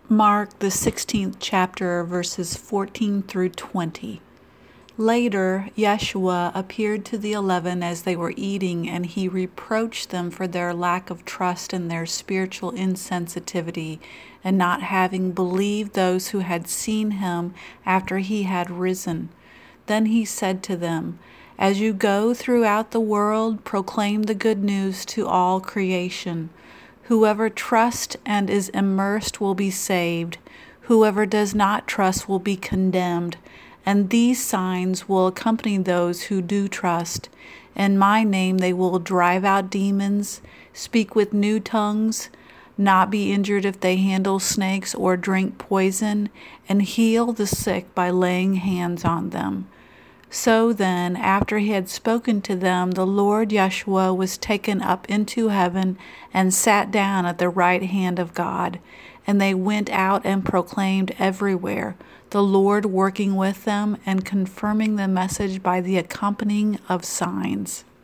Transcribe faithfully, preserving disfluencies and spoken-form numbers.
Mark, the sixteenth chapter, verses fourteen through twenty. Later, Yeshua appeared to the eleven as they were eating, and he reproached them for their lack of trust and their spiritual insensitivity, and not having believed those who had seen him after he had risen. Then he said to them, "As you go throughout the world, proclaim the good news to all creation. Whoever trusts and is immersed will be saved. Whoever does not trust will be condemned. And these signs will accompany those who do trust. In my name they will drive out demons, speak with new tongues, not be injured if they handle snakes or drink poison, and heal the sick by laying hands on them." So then, after he had spoken to them, the Lord Yeshua was taken up into heaven and sat down at the right hand of God. And they went out and proclaimed everywhere, the Lord working with them and confirming the message by the accompanying of signs.